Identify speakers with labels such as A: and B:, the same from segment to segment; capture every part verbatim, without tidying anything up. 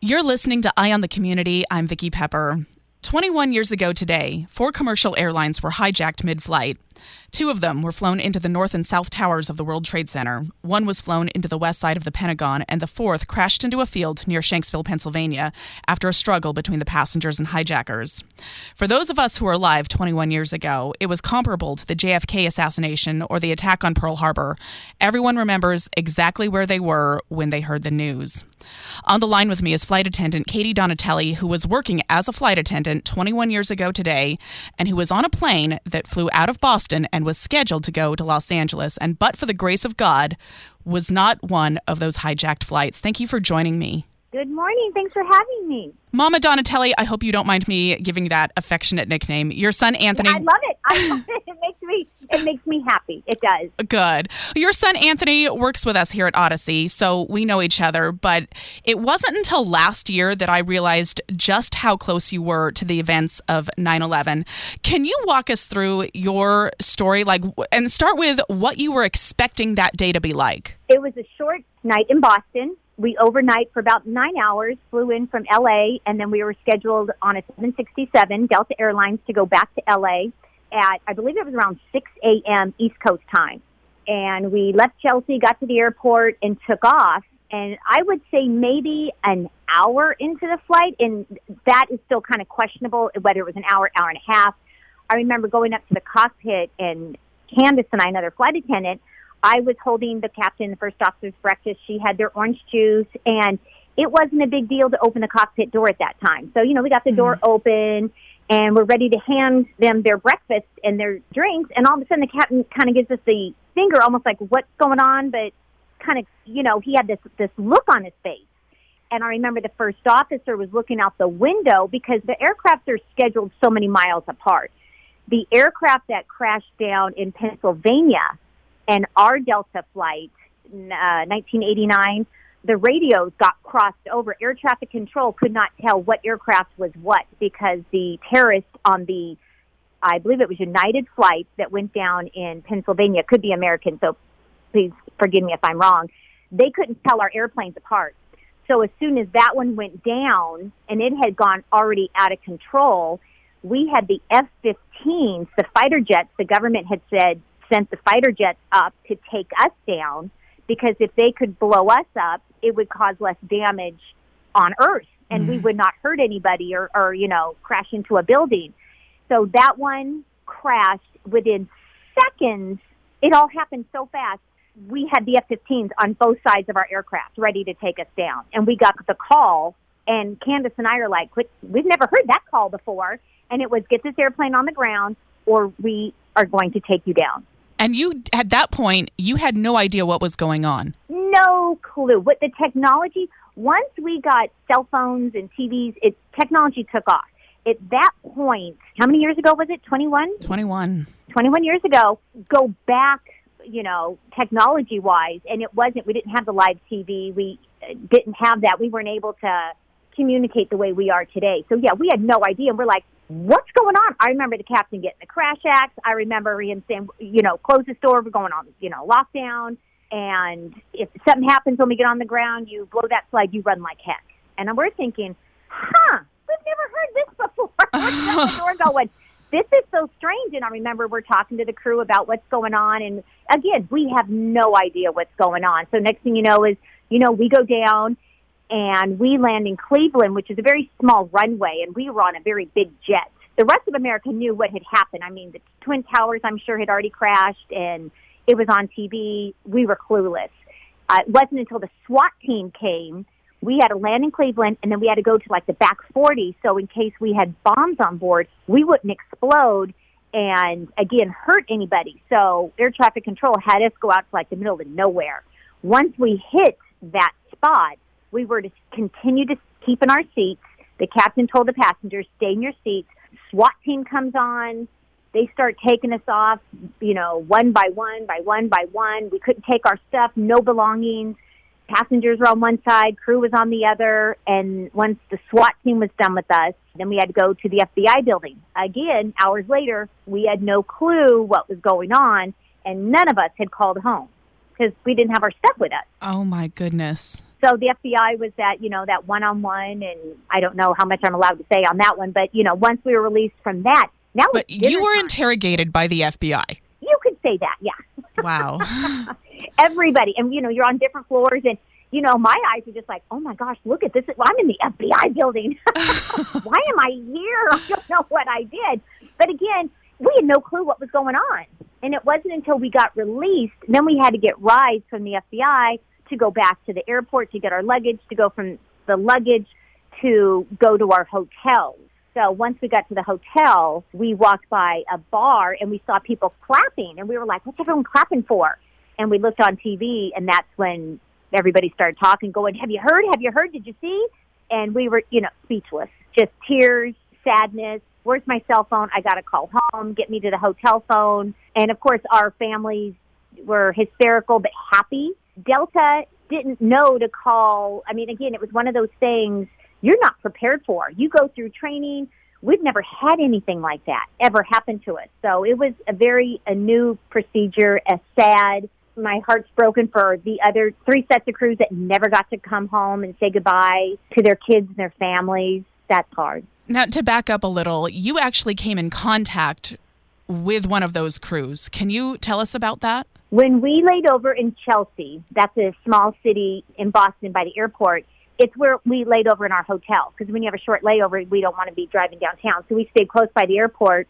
A: You're listening to Eye on the Community. I'm Vicki Pepper. twenty-one years ago today, four commercial airlines were hijacked mid-flight. Two of them were flown into the north and south towers of the World Trade Center. One was flown into the west side of the Pentagon, and the fourth crashed into a field near Shanksville, Pennsylvania, after a struggle between the passengers and hijackers. For those of us who were alive twenty-one years ago, it was comparable to the J F K assassination or the attack on Pearl Harbor. Everyone remembers exactly where they were when they heard the news. On the line with me is flight attendant Katie Donatelli, who was working as a flight attendant twenty-one years ago today, and who was on a plane that flew out of Boston and was scheduled to go to Los Angeles, and but for the grace of God, was not one of those hijacked flights. Thank you for joining me.
B: Good morning. Thanks for having me.
A: Mama Donatelli, I hope you don't mind me giving that affectionate nickname. Your son, Anthony...
B: Yeah, I love it. I love it. It makes me, it makes me happy. It does.
A: Good. Your son, Anthony, works with us here at Odyssey, so we know each other, but it wasn't until last year that I realized just how close you were to the events of nine eleven. Can you walk us through your story, like, and start with what you were expecting that day to be like?
B: It was a short night in Boston. We overnight for about nine hours, flew in from L A, and then we were scheduled on a seven sixty-seven Delta Airlines to go back to L A at, I believe it was around six a.m. East Coast time. And we left Chelsea, got to the airport, and took off. And I would say maybe an hour into the flight, and that is still kind of questionable, whether it was an hour, hour and a half. I remember going up to the cockpit, and Candace and I, another flight attendant, I was holding the captain, the first officer's breakfast. She had their orange juice, and it wasn't a big deal to open the cockpit door at that time. So, you know, we got the mm-hmm. door open, and we're ready to hand them their breakfast and their drinks, and all of a sudden the captain kind of gives us the finger, almost like, what's going on? But kind of, you know, he had this, this look on his face. And I remember the first officer was looking out the window because the aircrafts are scheduled so many miles apart. The aircraft that crashed down in Pennsylvania and our Delta flight, uh, nineteen eighty-nine, the radios got crossed over. Air traffic control could not tell what aircraft was what because the terrorists on the, I believe it was United flight that went down in Pennsylvania, could be American, so please forgive me if I'm wrong, they couldn't tell our airplanes apart. So as soon as that one went down and it had gone already out of control, we had the F fifteens, the fighter jets, the government had said, sent the fighter jets up to take us down because if they could blow us up, it would cause less damage on Earth and mm. we would not hurt anybody or, or, you know, crash into a building. So that one crashed within seconds. It all happened so fast. We had the F fifteens on both sides of our aircraft ready to take us down. And we got the call, and Candace and I are like, we've never heard that call before. And it was, get this airplane on the ground or we are going to take you down.
A: And you, at that point, you had no idea what was going on.
B: No clue. With the technology, once we got cell phones and T Vs, it, technology took off. At that point, how many years ago was it? twenty-one?
A: twenty-one.
B: twenty-one years ago, go back, you know, technology-wise, and it wasn't, we didn't have the live T V. We didn't have that. We weren't able to communicate the way we are today. So, yeah, we had no idea. And we're like, what's going on? I remember the captain getting the crash axe. I remember him saying, you know, close the store. We're going on, you know, lockdown. And if something happens when we get on the ground, you blow that flag, you run like heck. And we're thinking, huh, we've never heard this before. What's the door going? This is so strange. And I remember we're talking to the crew about what's going on. And again, we have no idea what's going on. So next thing you know is, you know, we go down and we land in Cleveland, which is a very small runway, and we were on a very big jet. The rest of America knew what had happened. I mean, the Twin Towers, I'm sure, had already crashed, and it was on T V. We were clueless. Uh, it wasn't until the SWAT team came, we had to land in Cleveland, and then we had to go to, like, the back forty, so in case we had bombs on board, we wouldn't explode and, again, hurt anybody. So air traffic control had us go out to, like, the middle of nowhere. Once we hit that spot, we were to continue to keep in our seats. The captain told the passengers, stay in your seats. SWAT team comes on. They start taking us off, you know, one by one, by one, by one. We couldn't take our stuff, no belongings. Passengers were on one side, crew was on the other. And once the SWAT team was done with us, then we had to go to the F B I building. Again, hours later, we had no clue what was going on, and none of us had called home because we didn't have our stuff with us.
A: Oh, my goodness.
B: So the F B I was that, you know, that one-on-one, and I don't know how much I'm allowed to say on that one, but, you know, once we were released from that, now
A: But
B: it's dinner
A: you were
B: time.
A: interrogated by the F B I.
B: You could say that, yeah.
A: Wow.
B: Everybody. And, you know, you're on different floors, and, you know, my eyes are just like, oh, my gosh, look at this. Well, I'm in the F B I building. Why am I here? I don't know what I did. But, again, we had no clue what was going on. And it wasn't until we got released, then we had to get rides from the F B I to go back to the airport to get our luggage, to go from the luggage to go to our hotels. So once we got to the hotel, we walked by a bar and we saw people clapping, and we were like, what's everyone clapping for? And we looked on T V, and that's when everybody started talking, going, have you heard? Have you heard? Did you see? And we were, you know, speechless, just tears, sadness. Where's my cell phone? I got to call home, get me to the hotel phone. And, of course, our families were hysterical but happy. Delta didn't know to call. I mean, again, it was one of those things you're not prepared for. You go through training. We've never had anything like that ever happen to us. So it was a very a new procedure, a sad. My heart's broken for the other three sets of crews that never got to come home and say goodbye to their kids and their families. That's hard.
A: Now, to back up a little, you actually came in contact with one of those crews. Can you tell us about that?
B: When we laid over in Chelsea, that's a small city in Boston by the airport, it's where we laid over in our hotel. Because when you have a short layover, we don't want to be driving downtown. So we stayed close by the airport,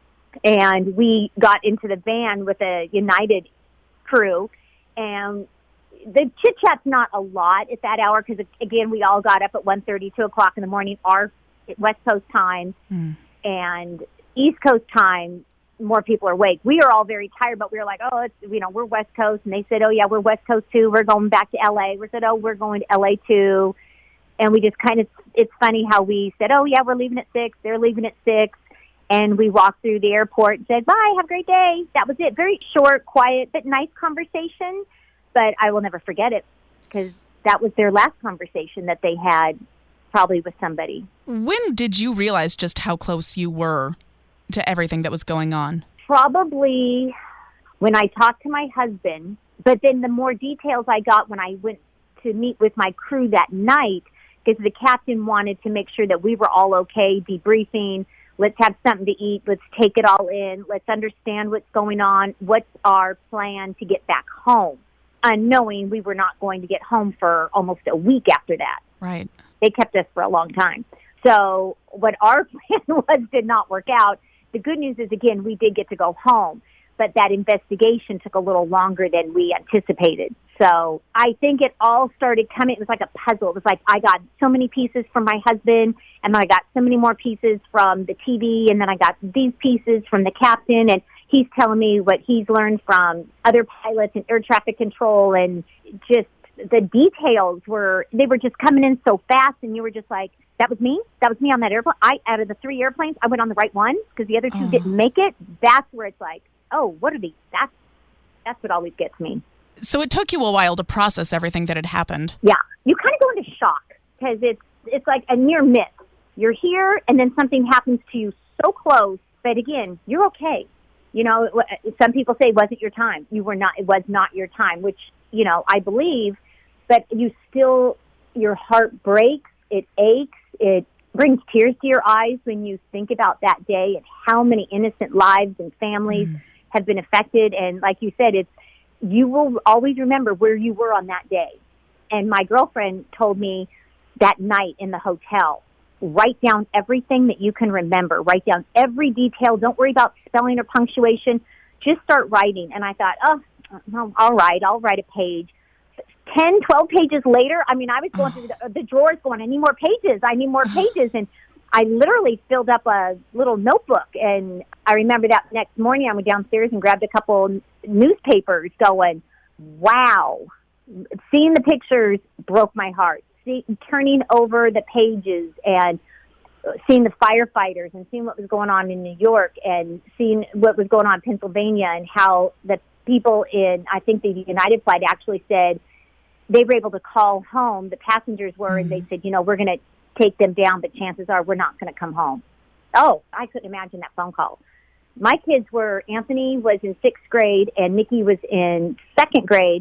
B: and we got into the van with a United crew. And the chit-chat's not a lot at that hour because, again, we all got up at one thirty, two o'clock in the morning, our West Coast time, mm. and East Coast time, more people are awake. We are all very tired, but we were like, oh, it's, you know, we're West Coast. And they said, oh, yeah, we're West Coast too. We're going back to L A. We said, oh, we're going to L A too. And we just kind of, it's funny how we said, oh, yeah, we're leaving at six. They're leaving at six. And we walked through the airport and said, bye, have a great day. That was it. Very short, quiet, but nice conversation. But I will never forget it because that was their last conversation that they had probably with somebody.
A: When did you realize just how close you were to everything that was going on?
B: Probably when I talked to my husband, but then the more details I got when I went to meet with my crew that night, because the captain wanted to make sure that we were all okay, debriefing, let's have something to eat, let's take it all in, let's understand what's going on, what's our plan to get back home, unknowing we were not going to get home for almost a week after that.
A: Right.
B: They kept us for a long time. So what our plan was did not work out. The good news is, again, we did get to go home, but that investigation took a little longer than we anticipated. So I think it all started coming. It was like a puzzle. It was like I got so many pieces from my husband, and then I got so many more pieces from the T V, and then I got these pieces from the captain, and he's telling me what he's learned from other pilots and air traffic control, and just the details were, they were just coming in so fast, and you were just like, that was me? That was me on that airplane? I, out of the three airplanes, I went on the right one because the other two oh. didn't make it. That's where it's like, oh, what are these? That's, that's what always gets me.
A: So it took you a while to process everything that had happened.
B: Yeah. You kind of go into shock because it's, it's like a near miss. You're here, and then something happens to you so close, but again, you're okay. You know, some people say it wasn't your time. You were not, it was not your time, which, you know, I believe, but you still, your heart breaks, it aches, it brings tears to your eyes when you think about that day and how many innocent lives and families mm. have been affected. And like you said, it's, you will always remember where you were on that day. And my girlfriend told me that night in the hotel, write down everything that you can remember. Write down every detail. Don't worry about spelling or punctuation. Just start writing. And I thought, oh, well, all right, I'll write a page. Ten, twelve pages later, I mean, I was going through the, the drawers going, I need more pages. I need more pages. And I literally filled up a little notebook. And I remember that next morning I went downstairs and grabbed a couple newspapers going, wow. Seeing the pictures broke my heart. See, turning over the pages and seeing the firefighters and seeing what was going on in New York and seeing what was going on in Pennsylvania and how the people in, I think the United flight actually said they were able to call home, the passengers were, mm-hmm. and they said, you know, we're going to take them down, but chances are we're not going to come home. Oh, I couldn't imagine that phone call. My kids were, Anthony was in sixth grade and Nikki was in second grade.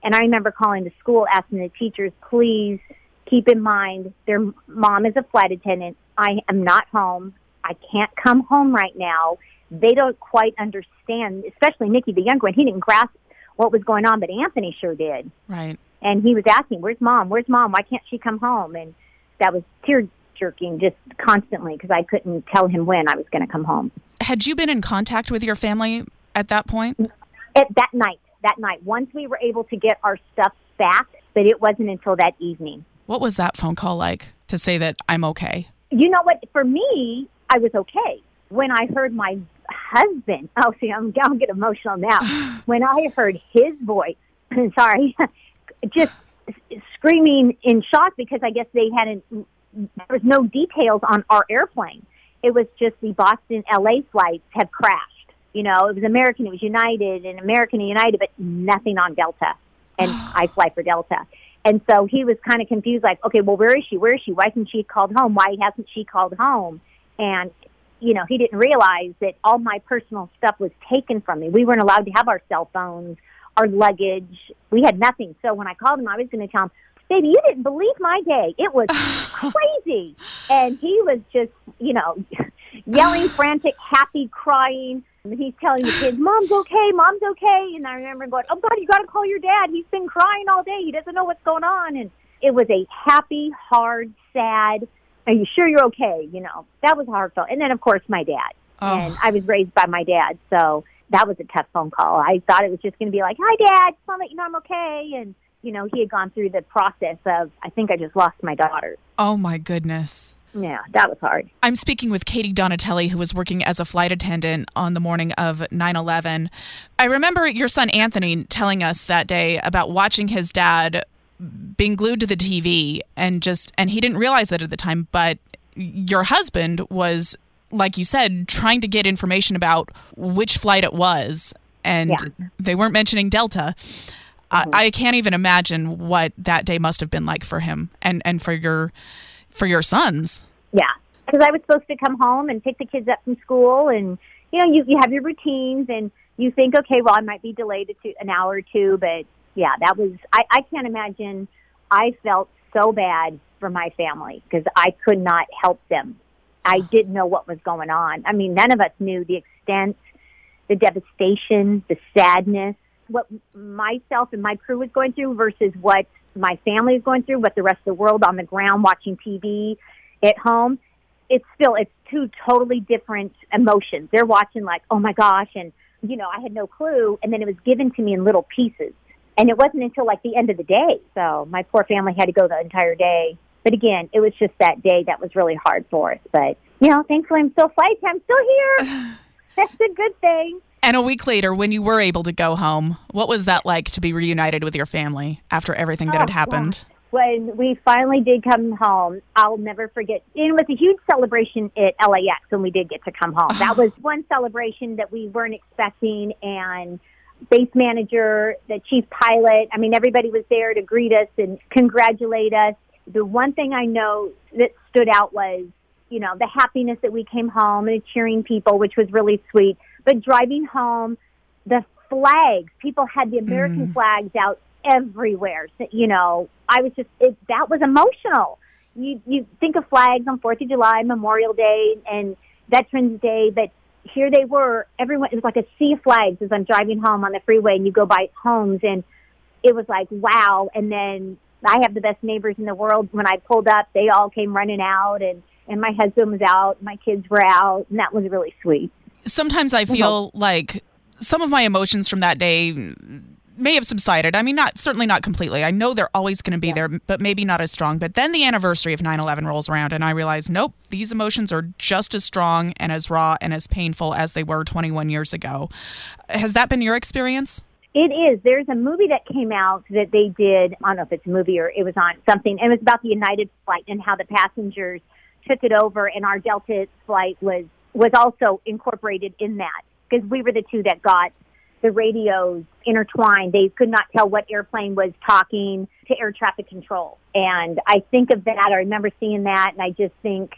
B: And I remember calling the school, asking the teachers, please keep in mind their mom is a flight attendant. I am not home. I can't come home right now. They don't quite understand, especially Nikki, the younger one. He didn't grasp what was going on, but Anthony sure did.
A: Right.
B: And he was asking, where's mom? Where's mom? Why can't she come home? And that was tear-jerking just constantly because I couldn't tell him when I was going to come home.
A: Had you been in contact with your family at that point?
B: At that night, that night. Once we were able to get our stuff back, but it wasn't until that evening.
A: What was that phone call like to say that I'm okay?
B: You know what? For me, I was okay. When I heard my husband, oh, see, I'm going to get emotional now. When I heard his voice, sorry, just screaming in shock because I guess they hadn't, there was no details on our airplane. It was just the Boston L A flights have crashed. You know, it was American, it was United, and American and United, but nothing on Delta. And I fly for Delta. And so he was kind of confused, like, okay, well, where is she? Where is she? Why hasn't she called home? Why hasn't she called home? And, you know, he didn't realize that all my personal stuff was taken from me. We weren't allowed to have our cell phones, our luggage. We had nothing. So when I called him, I was going to tell him, baby, you didn't believe my day. It was crazy. And he was just, you know, yelling, frantic, happy, crying. And he's telling the kids, Mom's okay, Mom's okay. And I remember going, oh, God, you got to call your dad. He's been crying all day. He doesn't know what's going on. And it was a happy, hard, sad, are you sure you're okay? You know, that was heartfelt. And then, of course, my dad. Oh. And I was raised by my dad. So that was a tough phone call. I thought it was just going to be like, hi, Dad, just want to let you know I'm okay. And, you know, he had gone through the process of, I think I just lost my daughter.
A: Oh, my goodness.
B: Yeah, that was hard.
A: I'm speaking with Katie Donatelli, who was working as a flight attendant on the morning of nine eleven. I remember your son Anthony telling us that day about watching his dad being glued to the T V and just, and he didn't realize that at the time, but your husband was, like you said, trying to get information about which flight it was, and yeah. They weren't mentioning Delta. Mm-hmm. I, I can't even imagine what that day must have been like for him and, and for your for your sons.
B: Yeah, because I was supposed to come home and pick the kids up from school, and you know, you, you have your routines, and you think, okay, well, I might be delayed a two, an hour or two, but yeah, that was, I, I can't imagine. I felt so bad for my family because I could not help them. I didn't know what was going on. I mean, none of us knew the extent, the devastation, the sadness, what myself and my crew was going through versus what my family is going through, what the rest of the world on the ground watching T V at home. It's still, it's two totally different emotions. They're watching like, oh my gosh, and you know, I had no clue, and then it was given to me in little pieces. And it wasn't until like the end of the day. So my poor family had to go the entire day. But again, it was just that day that was really hard for us. But, you know, thankfully I'm still flight. I'm still here. That's a good thing.
A: And a week later, when you were able to go home, what was that like to be reunited with your family after everything that
B: oh,
A: had happened?
B: Yeah. When we finally did come home, I'll never forget. It was a huge celebration at L A X when we did get to come home. That was one celebration that we weren't expecting, and base manager, the chief pilot, I mean, everybody was there to greet us and congratulate us. The one thing I know that stood out was, you know, the happiness that we came home and cheering people, which was really sweet. But driving home, the flags, people had the American mm. flags out everywhere. So, you know, I was just, it, that was emotional. You, you think of flags on fourth of July, Memorial Day, and Veterans Day, but here they were, everyone, it was like a sea of flags as I'm driving home on the freeway, and you go by homes, and it was like, wow. And then I have the best neighbors in the world. When I pulled up, they all came running out, and, and my husband was out, my kids were out, and that was really sweet.
A: Sometimes I feel mm-hmm. like some of my emotions from that day may have subsided. I mean, not certainly not completely. I know they're always going to be yeah. there, but maybe not as strong. But then the anniversary of nine eleven rolls around, and I realize, nope, these emotions are just as strong and as raw and as painful as they were twenty-one years ago. Has that been your experience?
B: It is. There's a movie that came out that they did, I don't know if it's a movie or it was on something, and it was about the United flight and how the passengers took it over, and our Delta flight was, was also incorporated in that, because we were the two that got the radios intertwined. They could not tell what airplane was talking to air traffic control. And I think of that. I remember seeing that, and I just think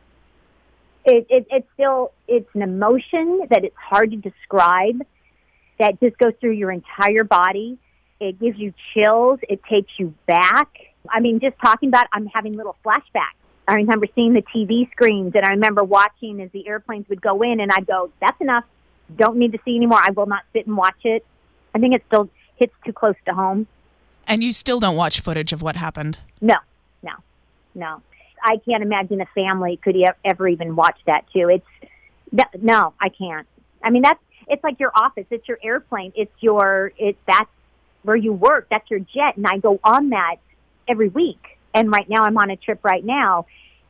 B: it, it, it's still, it's an emotion that it's hard to describe, that just goes through your entire body. It gives you chills. It takes you back. I mean, just talking about it, I'm having little flashbacks. I remember seeing the T V screens, and I remember watching as the airplanes would go in, and I'd go, that's enough. Don't need to see anymore. I will not sit and watch it. I think it still hits too close to home.
A: And you still don't watch footage of what happened?
B: No, no, no. I can't imagine a family could ever even watch that, too. It's no, I can't. I mean, that's it's like your office. It's your airplane. It's your, it's, that's where you work. That's your jet. And I go on that every week. And right now I'm on a trip right now.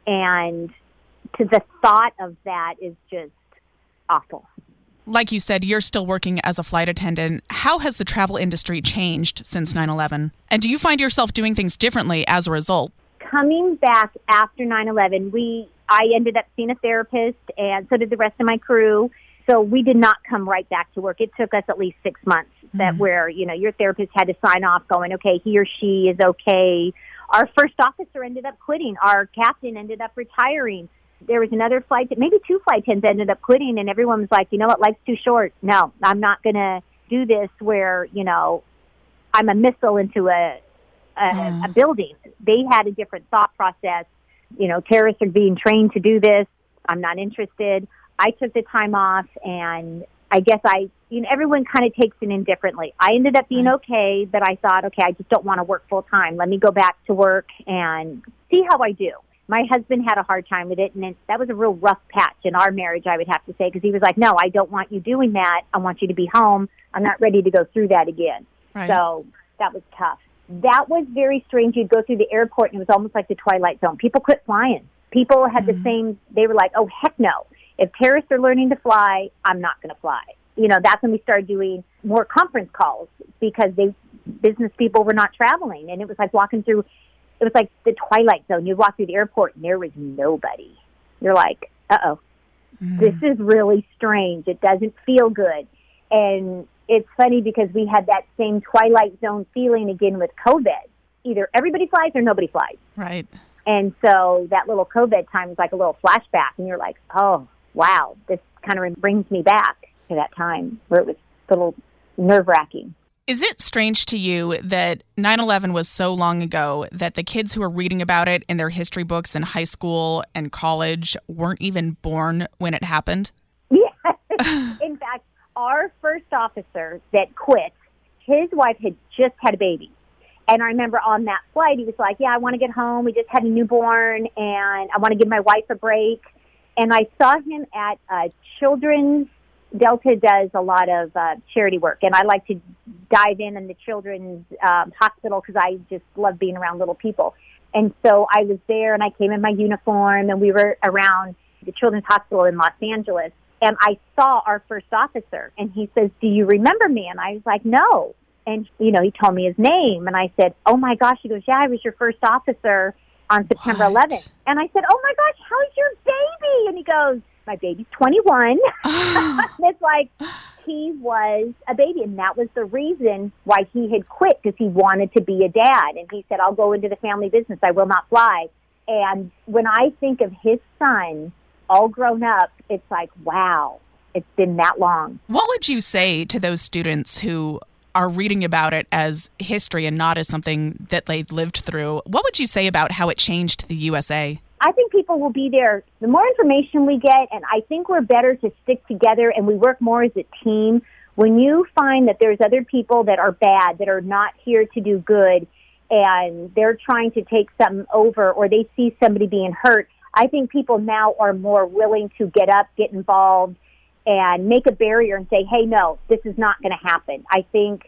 B: And to the thought of that is just awful.
A: Like you said, you're still working as a flight attendant. How has the travel industry changed since nine eleven? And do you find yourself doing things differently as a result?
B: Coming back after nine eleven, we I ended up seeing a therapist, and so did the rest of my crew. So we did not come right back to work. It took us at least six months mm-hmm. that where, you know, your therapist had to sign off going, okay, he or she is okay. Our first officer ended up quitting. Our captain ended up retiring. There was another flight, maybe two flight attendants ended up quitting, and everyone was like, you know what, life's too short. No, I'm not going to do this where, you know, I'm a missile into a, a, mm. a building. They had a different thought process. You know, terrorists are being trained to do this. I'm not interested. I took the time off, and I guess I, you know, everyone kind of takes it in differently. I ended up being okay, but I thought, okay, I just don't want to work full time. Let me go back to work and see how I do. My husband had a hard time with it, and it, that was a real rough patch in our marriage, I would have to say, because he was like, no, I don't want you doing that. I want you to be home. I'm not ready to go through that again. Right. So that was tough. That was very strange. You'd go through the airport, and it was almost like the Twilight Zone. People quit flying. People had mm-hmm. the same, they were like, oh, heck no. If terrorists are learning to fly, I'm not going to fly. You know, that's when we started doing more conference calls because they business people were not traveling. And it was like walking through, it was like the Twilight Zone. You'd walk through the airport and there was nobody. You're like, uh-oh, mm. this is really strange. It doesn't feel good. And it's funny because we had that same Twilight Zone feeling again with COVID. Either everybody flies or nobody flies.
A: Right.
B: And so that little COVID time was like a little flashback. And you're like, oh, wow, this kind of brings me back to that time where it was a little nerve-wracking.
A: Is it strange to you that nine eleven was so long ago that the kids who are reading about it in their history books in high school and college weren't even born when it happened?
B: Yes. In fact, our first officer that quit, his wife had just had a baby. And I remember on that flight, he was like, yeah, I want to get home. We just had a newborn, and I want to give my wife a break. And I saw him at uh, children's, Delta does a lot of uh, charity work, and I like to dive in in the children's um, hospital because I just love being around little people. And so I was there, and I came in my uniform, and we were around the children's hospital in Los Angeles, and I saw our first officer, and he says, do you remember me? And I was like, no. And, you know, he told me his name, and I said, oh, my gosh. He goes, yeah, I was your first officer on September eleventh. And I said, oh, my gosh, how's your baby? And he goes, my baby's twenty-one. It's like he was a baby, and that was the reason why he had quit, because he wanted to be a dad. And he said, I'll go into the family business. I will not fly. And when I think of his son all grown up, it's like, wow, it's been that long.
A: What would you say to those students who are reading about it as history and not as something that they lived through? What would you say about how it changed the U S A?
B: I think people will be there. The more information we get, and I think we're better to stick together and we work more as a team. When you find that there's other people that are bad, that are not here to do good, and they're trying to take something over, or they see somebody being hurt, I think people now are more willing to get up, get involved, and make a barrier and say, hey, no, this is not going to happen. I think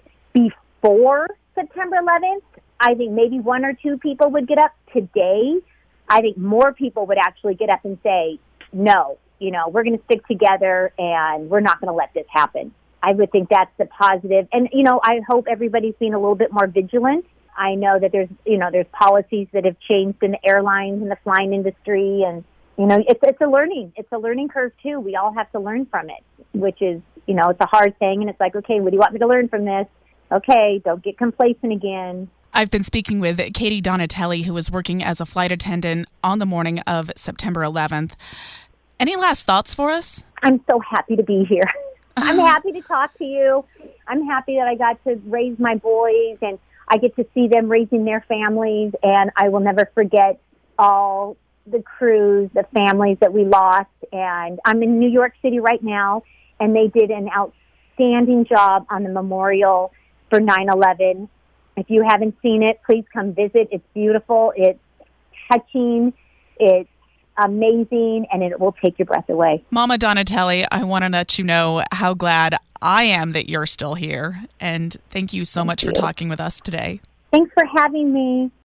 B: before September eleventh, I think maybe one or two people would get up. Today, I think more people would actually get up and say, no, you know, we're going to stick together and we're not going to let this happen. I would think that's the positive. And, you know, I hope everybody's being a little bit more vigilant. I know that there's, you know, there's policies that have changed in the airlines and the flying industry. And, you know, it's, it's a learning, it's a learning curve too. We all have to learn from it, which is, you know, it's a hard thing. And it's like, okay, what do you want me to learn from this? Okay, don't get complacent again.
A: I've been speaking with Katie Donatelli, who was working as a flight attendant on the morning of September eleventh. Any last thoughts for us?
B: I'm so happy to be here. I'm happy to talk to you. I'm happy that I got to raise my boys, and I get to see them raising their families, and I will never forget all the crews, the families that we lost. And I'm in New York City right now, and they did an outstanding job on the memorial for nine eleven. If you haven't seen it, please come visit. It's beautiful. It's touching. It's amazing, and it will take your breath away.
A: Mama Donatelli, I want to let you know how glad I am that you're still here, and thank you so
B: Thank
A: much
B: you.
A: for talking with us today.
B: Thanks for having me.